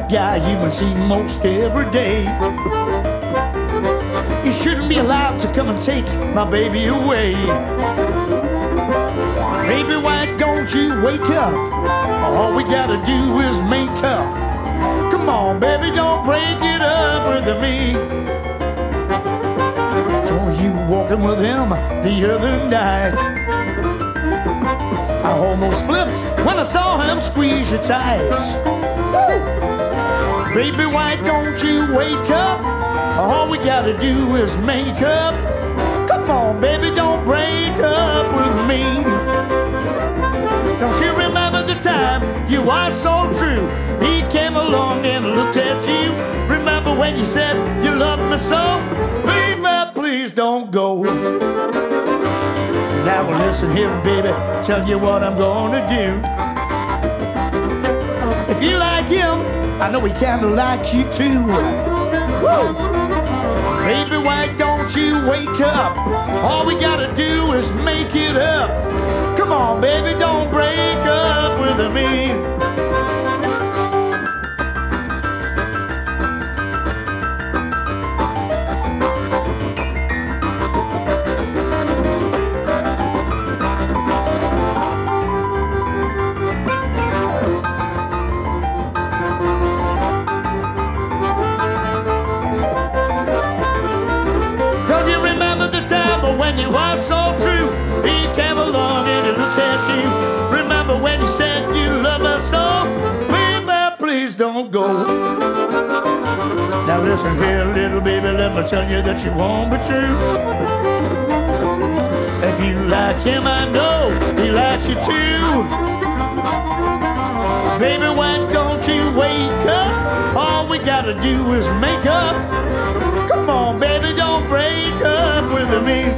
that guy you might see most every day. You shouldn't be allowed to come and take my baby away. Baby white, don't you wake up. All we gotta do is make up. Come on, baby, don't break it up with me. Saw you walking with him the other night. I almost flipped when I saw him squeeze you tight. Woo! Baby white, don't you wake up. All we gotta do is make up. Come on, baby, don't break up with me. Don't you remember the time you are so true? He came along and looked at you. Remember when you said you loved me so? Baby, please don't go. Now listen here, baby, tell you what I'm gonna do. If you like him, I know he kinda likes you too. Woo! Baby, why don't you wake up? All we gotta do is make it up. Come on, baby, don't break up with me. When you are so true, he came along and he looked at you. Remember when you said you love me so? Baby, please don't go. Now listen here, little baby, let me tell you that you won't be true. If you like him, I know he likes you too. Baby, why don't you wake up? All we gotta do is make up. Come on, baby, don't break up with me.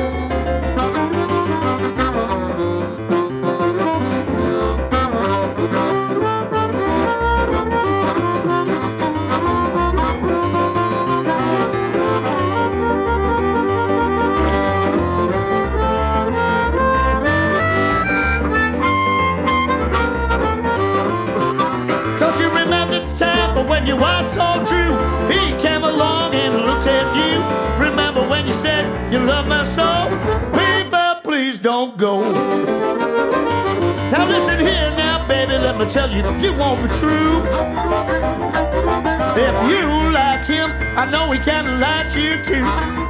But when you are so true, he came along and looked at you. Remember when you said you love me so? Baby, please don't go. Now listen here now, baby, let me tell you, you won't be true. If you like him, I know he kinda likes you too.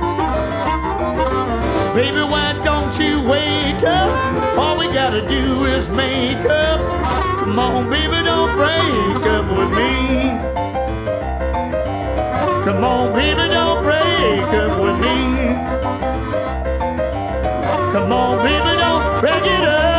Baby, why don't you wake up? All we gotta do is make up. Come on, baby, don't break up with me. Come on, baby, don't break up with me. Come on, baby, don't break it up.